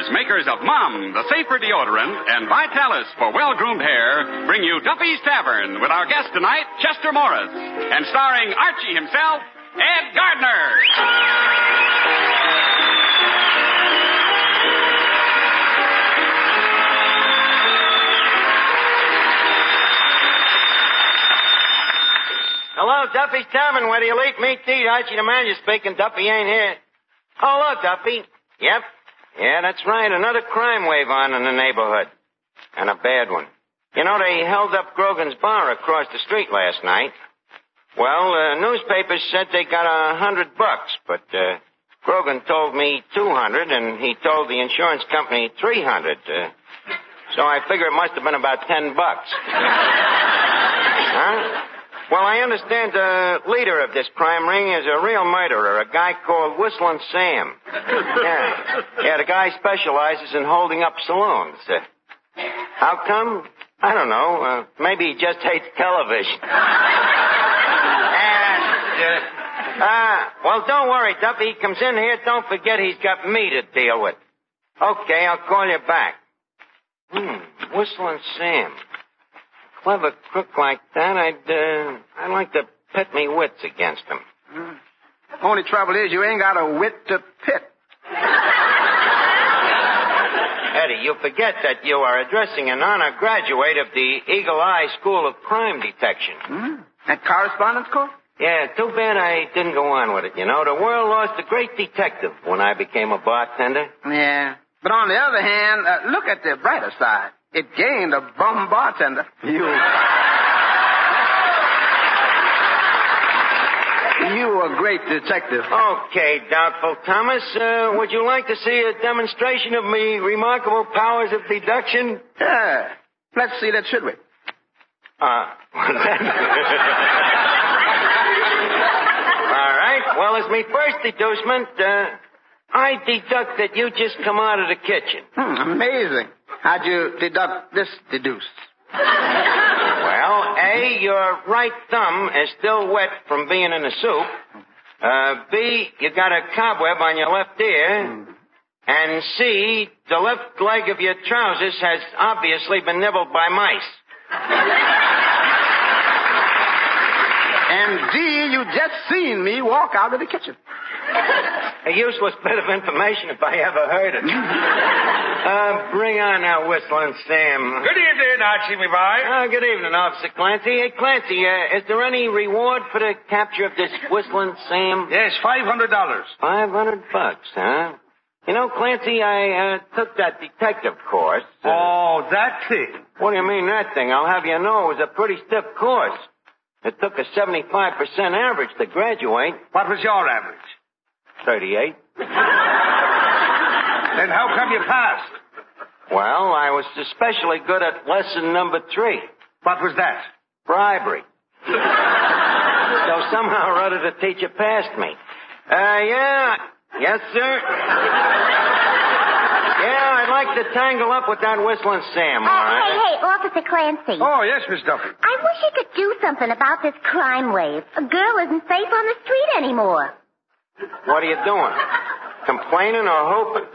Brothers, makers of Mom, the safer deodorant, and Vitalis for well-groomed hair, bring you Duffy's Tavern with our guest tonight, Chester Morris, and starring Archie himself, Ed Gardner. Hello, Duffy's Tavern, where the elite meat to eat. Archie the manager speaking. Duffy ain't here. Hello, Duffy. Yep. Yeah, that's right. Another crime wave on in the neighborhood. And a bad one. You know, they held up Grogan's bar across the street last night. Well, newspapers said they got $100, but Grogan told me 200, and he told the insurance company 300. So I figure it must have been about $10. Huh? Well, I understand the leader of this crime ring is a real murderer, a guy called Whistling Sam. Yeah, the guy specializes in holding up saloons. How come? I don't know. Maybe he just hates television. Well, don't worry, Duffy. He comes in here. Don't forget he's got me to deal with. Okay, I'll call you back. Whistling Sam. Clever crook like that, I'd like to pit me wits against him. Only trouble is you ain't got a wit to pit. Eddie, you forget that you are addressing an honor graduate of the Eagle Eye School of Crime Detection. That correspondence course? Yeah, too bad I didn't go on with it, you know. The world lost a great detective when I became a bartender. Yeah. But on the other hand, look at the brighter side. It gained a bum bartender. You a great detective. Okay, Doubtful Thomas. Would you like to see a demonstration of me remarkable powers of deduction? Yeah. Let's see that, should we? All right. Well, as me first deducement, I deduct that you just come out of the kitchen. Amazing. How'd you deduct this deduce? Well, A, your right thumb is still wet from being in the soup. B, you got a cobweb on your left ear. And C, the left leg of your trousers has obviously been nibbled by mice. And D, you just seen me walk out of the kitchen. A useless bit of information if I ever heard it. Bring on now, Whistling Sam. Good evening, Archie, me boy. Good evening, Officer Clancy. Hey, Clancy, is there any reward for the capture of this Whistling Sam? Yes, $500. $500, huh? You know, Clancy, I took that detective course. Oh, that thing. What do you mean, that thing? I'll have you know it was a pretty stiff course. It took a 75% average to graduate. What was your average? 38. Then how come you passed? Well, I was especially good at lesson number 3. What was that? Bribery. So somehow or other the teacher passed me. Yeah. Yes, sir. Yeah, I'd like to tangle up with that Whistling Sam, all right? Hey, Officer Clancy. Oh, yes, Miss Duffy. I wish you could do something about this crime wave. A girl isn't safe on the street anymore. What are you doing? Complaining or hoping?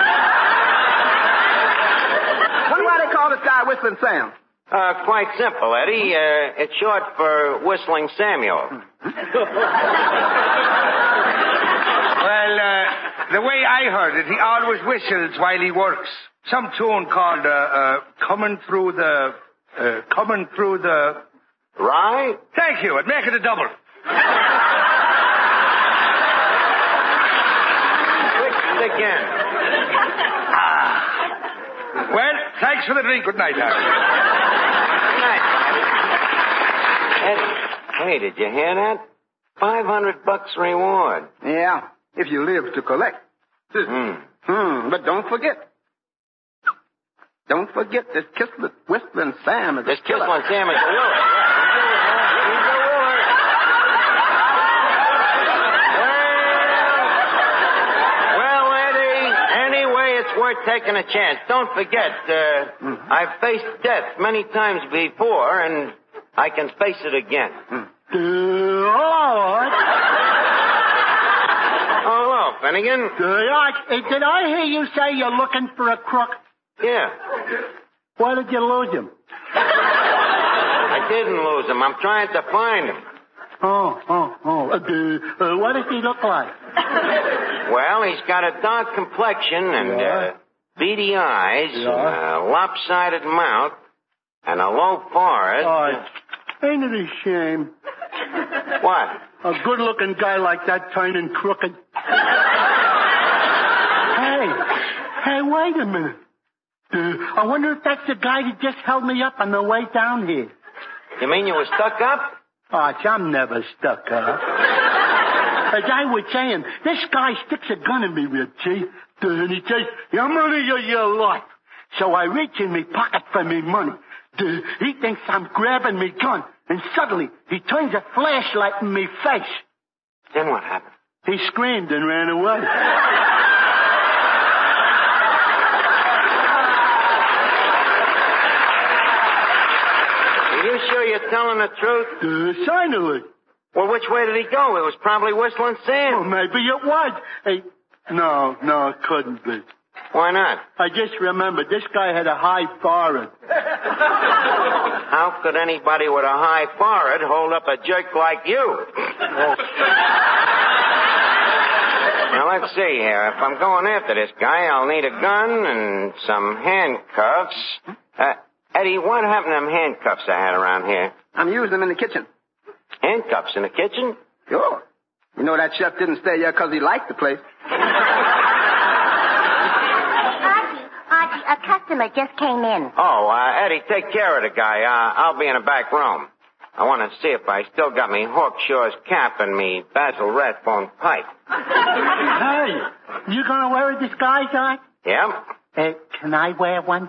Wonder why they call this guy Whistling Sam? Quite simple, Eddie. It's short for Whistling Samuel. Well, the way I heard it, he always whistles while he works. Some tune called, Coming Through the... Right? Thank you. I'd make it a double. Again. Well, thanks for the drink. Good night, Harry. Good night. Hey, did you hear that? $500 reward. Yeah, if you live to collect. But don't forget. Don't forget this Whistling Sam is This a killer. Whistling Sam is a willer. Worth taking a chance. Don't forget, I've faced death many times before, and I can face it again. Lord. Oh, look, Finnegan. Did I hear you say you're looking for a crook? Yeah. Why did you lose him? I didn't lose him. I'm trying to find him. What does he look like? Well, he's got a dark complexion and beady eyes, a lopsided mouth, and a low forehead. Ain't it a shame? What? A good-looking guy like that turning crooked. Hey, wait a minute. I wonder if that's the guy that just held me up on the way down here. You mean you were stuck up? I'm never stuck up. As I was saying, this guy sticks a gun in me, Richie. And he says, your money or your life. So I reach in me pocket for me money. He thinks I'm grabbing me gun. And suddenly, he turns a flashlight in me face. Then what happened? He screamed and ran away. Are you sure you're telling the truth? Certainly. Well, which way did he go? It was probably Whistling Sam. Well, maybe it was. Hey, no, it couldn't be. Why not? I just remembered this guy had a high forehead. How could anybody with a high forehead hold up a jerk like you? Now, let's see here. If I'm going after this guy, I'll need a gun and some handcuffs. Eddie, what happened to them handcuffs I had around here? I'm using them in the kitchen. Handcuffs in the kitchen? Sure. You know that chef didn't stay there because he liked the place. Archie, a customer just came in. Oh, Eddie, take care of the guy. I'll be in the back room. I want to see if I still got me Hawkshaw's cap and me Basil Rathbone pipe. Hey, you gonna wear a disguise, Art? Yeah? Can I wear one?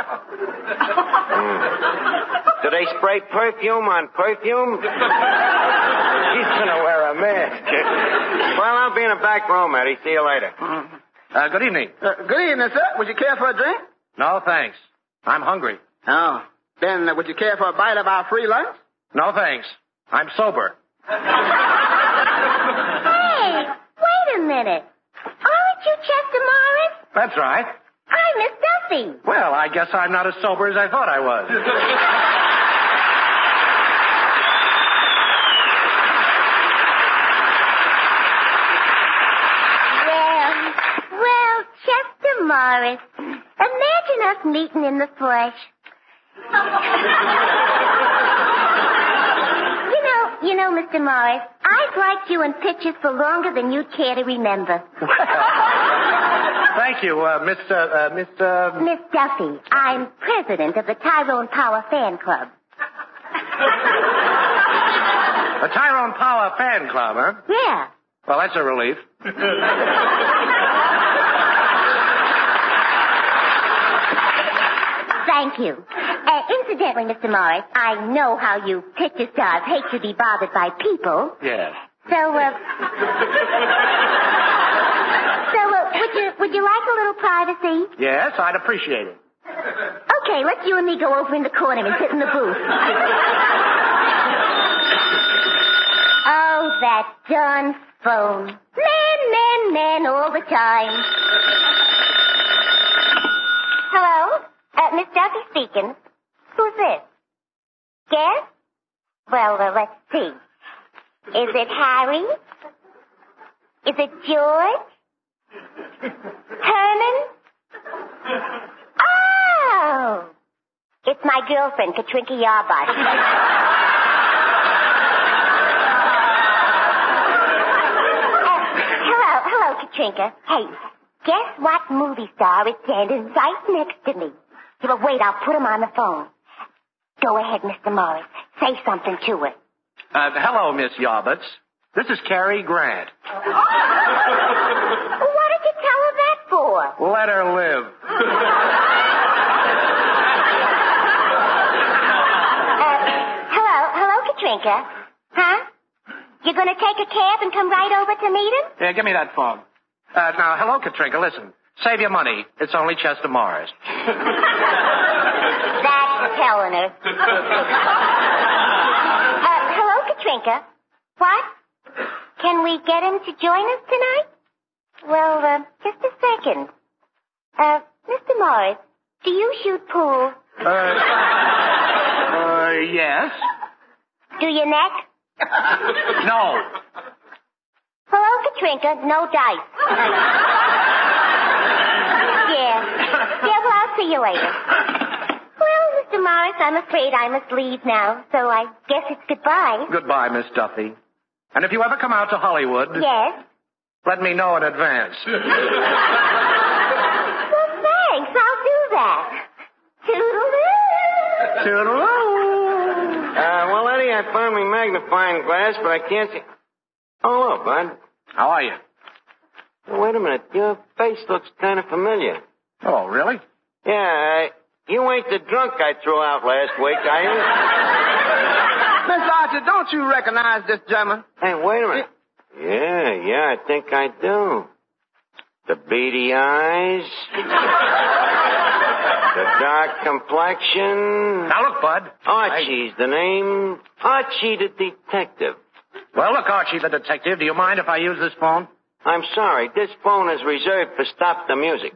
Do they spray perfume on perfume? He's gonna wear a mask. Well, I'll be in the back room, Eddie. See you later. Good evening. Good evening, sir. Would you care for a drink? No, thanks. I'm hungry. Oh. Then would you care for a bite of our free lunch? No, thanks. I'm sober. Hey, wait a minute. Aren't you Chester Morris? That's right. I'm Miss Duffy. Well, I guess I'm not as sober as I thought I was. Well, Chester Morris, imagine us meeting in the flesh. You know, Mr. Morris, I've liked you in pictures for longer than you'd care to remember. Thank you, Miss Duffy. I'm president of the Tyrone Power Fan Club. The Tyrone Power Fan Club, huh? Yeah. Well, that's a relief. Thank you. Incidentally, Mr. Morris, I know how you picture stars hate to be bothered by people. Yes. So, would you like a little privacy? Yes, I'd appreciate it. Okay, let's you and me go over in the corner and sit in the booth. Oh, that darn phone. Men, all the time. Hello? Miss Duffy speaking. Who's this? Guess? Well, let's see. Is it Harry? Is it George? Herman? Oh! It's my girlfriend, Katrinka Yarbot. Hello, Katrinka. Hey, guess what movie star is standing right next to me? Well, wait, I'll put him on the phone. Go ahead, Mr. Morris. Say something to it. Hello, Miss Yarbutz. This is Cary Grant. What did you tell her that for? Let her live. Hello, Katrinka. Huh? You gonna take a cab and come right over to meet him? Yeah, give me that phone. Now, hello, Katrinka. Listen, save your money. It's only Chester Morris. That's telling her. Hello, Katrinka. What? Can we get him to join us tonight? Well, just a second. Mr. Morris, do you shoot pool? Yes. Do you neck? No. Hello, Katrinka. No dice. Yeah, well, I'll see you later. Well, Mr. Morris, I'm afraid I must leave now, so I guess it's goodbye. Goodbye, Miss Duffy. And if you ever come out to Hollywood... Yes? Let me know in advance. Well, thanks. I'll do that. Toodaloo. Toodaloo. Well, Eddie, I found my magnifying glass, but I can't see... Oh, hello, Bud. How are you? Wait a minute. Your face looks kind of familiar. Oh, really? Yeah, you ain't the drunk I threw out last week, are you? Miss Archer, don't you recognize this gentleman? Hey, wait a minute. Yeah, I think I do. The beady eyes. The dark complexion. Now, look, Bud. Archie's the name. Archie the detective. Well, look, Archie the detective, do you mind if I use this phone? I'm sorry. This phone is reserved for Stop the Music.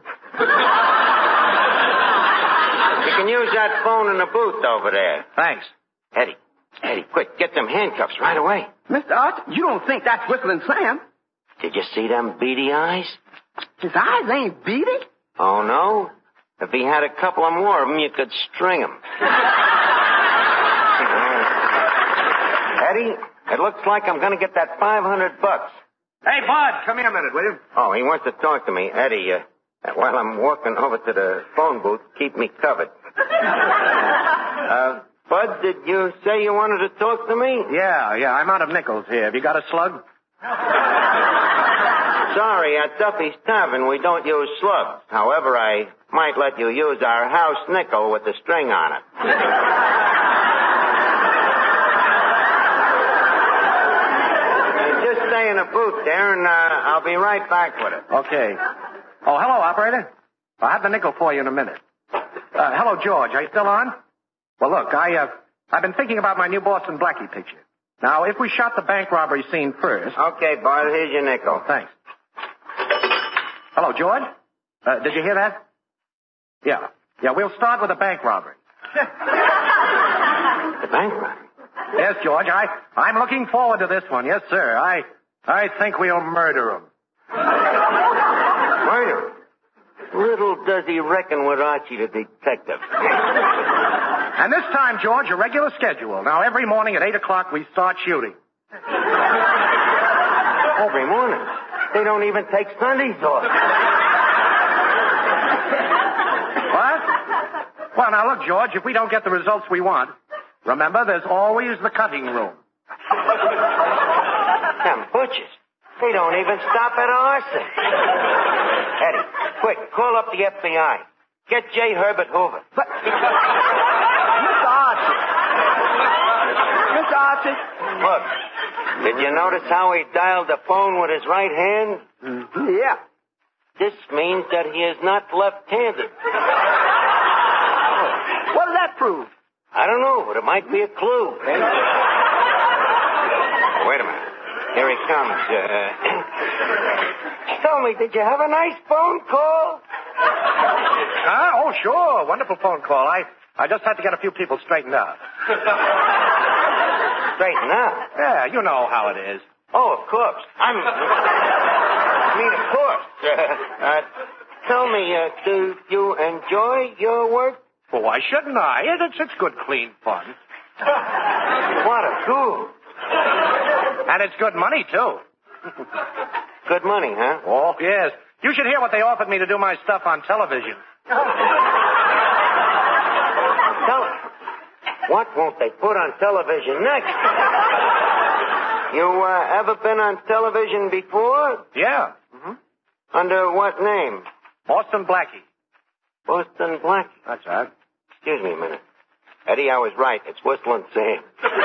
You can use that phone in the booth over there. Thanks. Eddie, quick, get them handcuffs right away. Mr. Archer, you don't think that's Whistling Sam? Did you see them beady eyes? His eyes ain't beady. Oh, no? If he had a couple of more of them, you could string them. Eddie, it looks like I'm going to get that $500. Hey, Bud, come here a minute, will you? Oh, he wants to talk to me. Eddie, while I'm walking over to the phone booth, keep me covered. Bud, did you say you wanted to talk to me? Yeah, I'm out of nickels here. Have you got a slug? Sorry, at Duffy's Tavern, we don't use slugs. However, I might let you use our house nickel with the string on it. Just stay in the booth there, and I'll be right back with it. Okay. Oh, hello, operator. I'll have the nickel for you in a minute. Hello, George. Are you still on? Well, look, I've been thinking about my new Boston Blackie picture. Now, if we shot the bank robbery scene first... Okay, Bud, here's your nickel. Thanks. Hello, George? Did you hear that? Yeah, we'll start with the bank robbery. The bank robbery? Yes, George, I'm looking forward to this one. Yes, sir. I think we'll murder him. Murder him? Little does he reckon with Archie the detective. And this time, George, a regular schedule. Now, every morning at 8 o'clock, we start shooting. Every morning? They don't even take Sundays off. What? Well, now, look, George, if we don't get the results we want, remember, there's always the cutting room. Them butchers. They don't even stop at arson. Eddie, quick, call up the FBI. Get J. Herbert Hoover. But... Mr. Archie. Look, did you notice how he dialed the phone with his right hand? Mm-hmm. Yeah. This means that he is not left-handed. What does that prove? I don't know, but it might be a clue. Wait a minute. Here he comes. Tell me, did you have a nice phone call? Oh, sure. Wonderful phone call. I just had to get a few people straightened out. Straighten out? Yeah, you know how it is. Oh, of course. I mean, of course. Tell me, do you enjoy your work? Well, why shouldn't I? It's good, clean fun. What a fool. And it's good money, too. Good money, huh? Oh, yes. You should hear what they offered me to do my stuff on television. What won't they put on television next? You ever been on television before? Yeah. Mm-hmm. Under what name? Boston Blackie. Boston Blackie? That's right. Excuse me a minute. Eddie, I was right. It's Whistling Sam.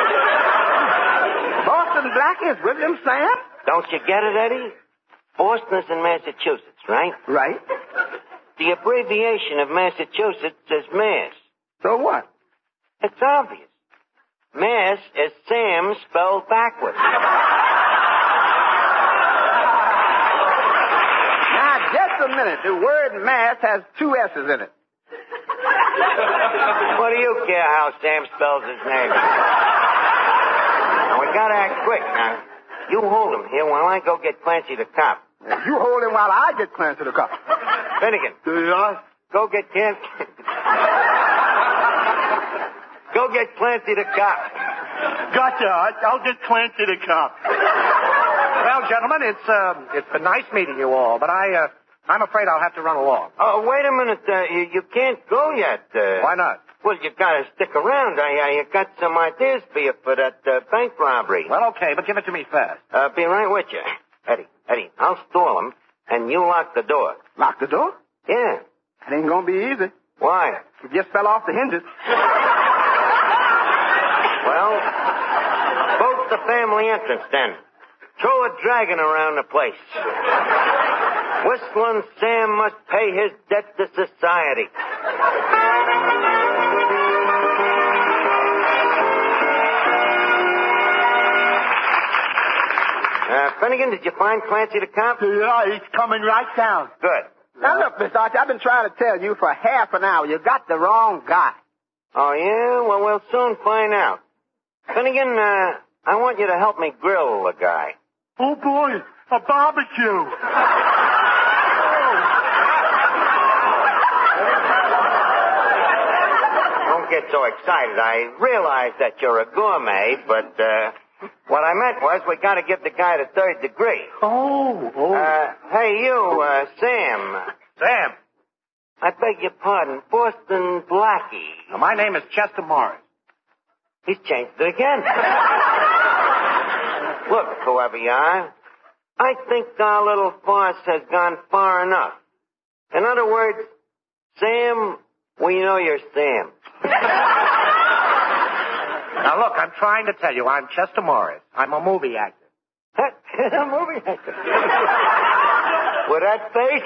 Boston Blackie is Whistling Sam? Don't you get it, Eddie? Boston is in Massachusetts, right? Right. The abbreviation of Massachusetts is Mass. So what? It's obvious. Mass is Sam spelled backwards. Just a minute. The word mass has 2 S's in it. What do you care how Sam spells his name? Now, we gotta act quick now. You hold him here while I go get Clancy the cop. You hold him while I get Clancy the cop. Finnegan. Yeah? Go get Go get Clancy the cop. Gotcha. I'll get Clancy the cop. Well, gentlemen, it's been nice meeting you all, but I'm afraid I'll have to run along. Oh, wait a minute. You can't go yet. Why not? Well, you gotta stick around. I got some ideas for you for that bank robbery. Well, okay, but give it to me fast. Be right with you. Eddie, I'll stall him, and you lock the door. Lock the door? Yeah. It ain't gonna be easy. Why? It just fell off the hinges. Well, bolt the family entrance then. Throw a dragon around the place. Whistling Sam must pay his debt to society. Finnegan, did you find Clancy the cop? Yeah, he's coming right down. Good. Now, look, Mr. Archie, I've been trying to tell you for half an hour. You got the wrong guy. Oh, yeah? Well, we'll soon find out. Finnegan, I want you to help me grill the guy. Oh, boy, a barbecue. Don't get so excited. I realize that you're a gourmet, but what I meant was we got to give the guy the 3rd degree. Oh. Hey, you, Sam. Sam. I beg your pardon, Boston Blackie. Now, my name is Chester Morris. He's changed it again. Look, whoever you are, I think our little farce has gone far enough. In other words, Sam, we know you're Sam. Now, look, I'm trying to tell you, I'm Chester Morris. I'm a movie actor. A movie actor? With that face?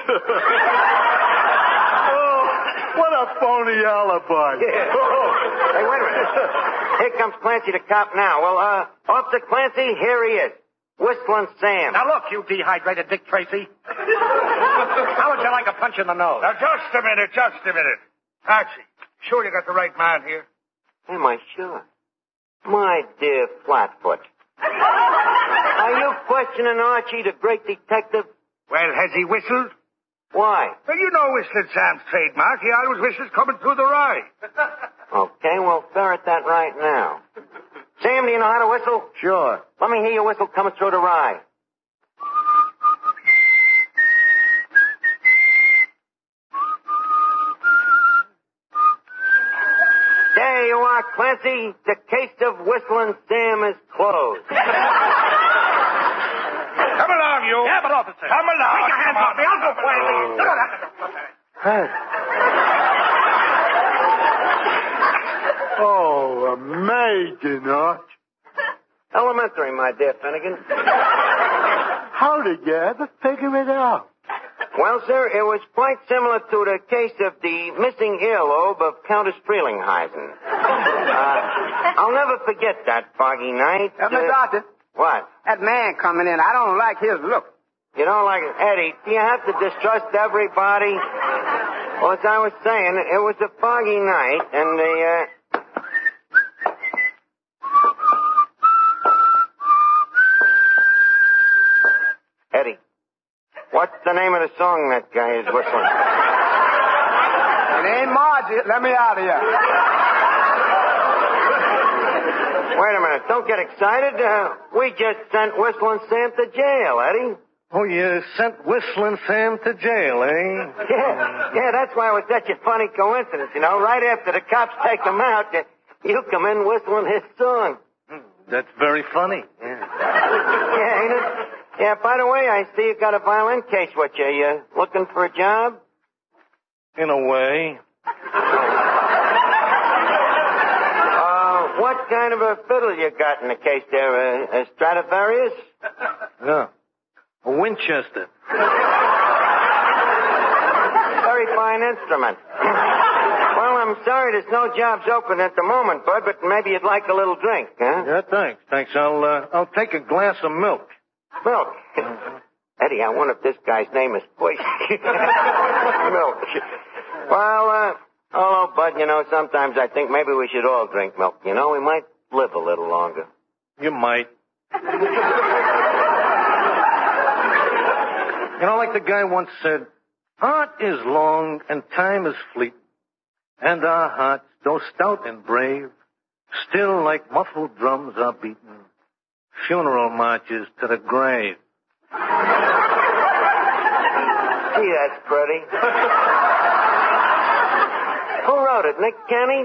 What a phony alibi. Yeah. Hey, wait a minute. Here comes Clancy the cop now. Well, Officer Clancy, here he is. Whistling Sam. Now, look, you dehydrated Dick Tracy. How would you like a punch in the nose? Now, just a minute. Archie, sure you got the right man here? Am I sure? My dear Flatfoot. Are you questioning Archie, the great detective? Well, has he whistled? Why? Well, you know Whistling Sam's trademark. He always whistles coming through the rye. Okay, we'll ferret that right now. Sam, do you know how to whistle? Sure. Let me hear your whistle coming through the rye. There you are, Clancy. The case of Whistling Sam is closed. Come along, you. Yeah, but officer. Come along. Take your hands off me. I'll go quietly. Oh, amazing, Arch. Elementary, my dear Finnegan. How did you ever figure it out? Well, sir, it was quite similar to the case of the missing earlobe of Countess Frelinghuysen. I'll never forget that foggy night. Mr. Archie. What? That man coming in, I don't like his look. You don't like it? Eddie, do you have to distrust everybody? Well, as I was saying, it was a foggy night, and Eddie, what's the name of the song that guy is whistling? It ain't Margie. Let me out of here. Wait a minute. Don't get excited. We just sent Whistling Sam to jail, Eddie. Oh, you sent Whistling Sam to jail, eh? Yeah, that's why it was such a funny coincidence, you know. Right after the cops take him out, you come in whistling his song. That's very funny. Yeah, ain't it? Yeah, by the way, I see you got a violin case with you. You looking for a job? In a way. What kind of a fiddle you got in the case there? A Stradivarius? Yeah. A Winchester. Very fine instrument. Well, I'm sorry there's no jobs open at the moment, Bud, but maybe you'd like a little drink, huh? Yeah, thanks. I'll take a glass of milk. Milk? Eddie, I wonder if this guy's name is Push. Milk. Well, hello, Bud. You know, sometimes I think maybe we should all drink milk. You know, we might live a little longer. You might. You know, like the guy once said, art is long and time is fleet. And our hearts, though stout and brave, still like muffled drums are beaten. Funeral marches to the grave. Gee, that's pretty. Who wrote it, Nick Kenny?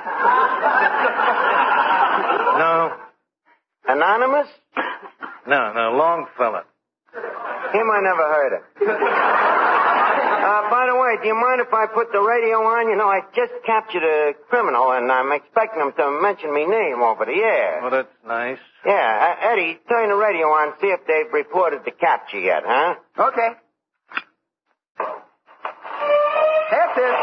No. Anonymous? No, Longfellow. Him I never heard of. By the way, do you mind if I put the radio on? You know, I just captured a criminal, and I'm expecting him to mention me name over the air. Well, that's nice. Yeah, Eddie, turn the radio on, see if they've reported the capture yet, huh? Okay. That's it.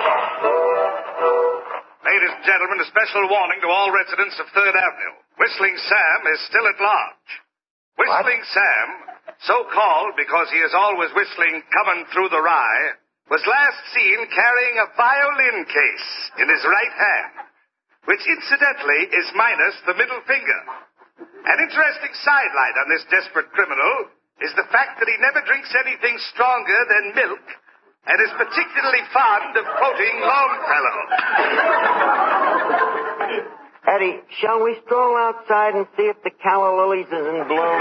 Ladies and gentlemen, a special warning to all residents of 3rd Avenue. Whistling Sam is still at large. Whistling Sam, so called because he is always whistling Coming Through the Rye, was last seen carrying a violin case in his right hand, which incidentally is minus the middle finger. An interesting sidelight on this desperate criminal is the fact that he never drinks anything stronger than milk and is particularly fond of quoting Longfellow. Eddie, shall we stroll outside and see if the calla lilies is in bloom?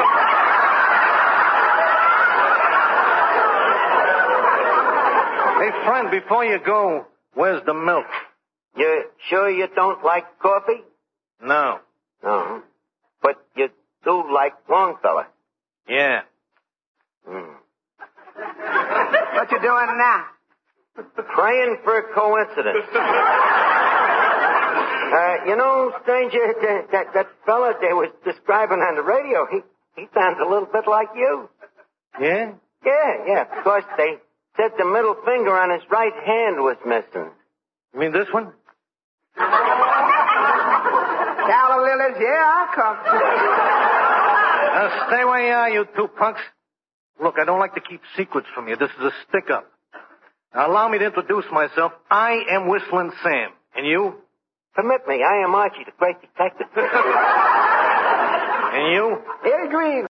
Hey, friend, before you go, where's the milk? You sure you don't like coffee? No. No. But you do like Longfellow? Yeah. What you doing now? Praying for a coincidence. You know, stranger, that fella they was describing on the radio, he sounds a little bit like you. Yeah? Yeah. Of course, they said the middle finger on his right hand was missing. You mean this one? Calla lilies, yeah, I'll come. Now, stay where you are, you two punks. Look, I don't like to keep secrets from you. This is a stick-up. Now, allow me to introduce myself. I am Whistling Sam. And you? Permit me, I am Archie, the great detective. And you? Eddie Green.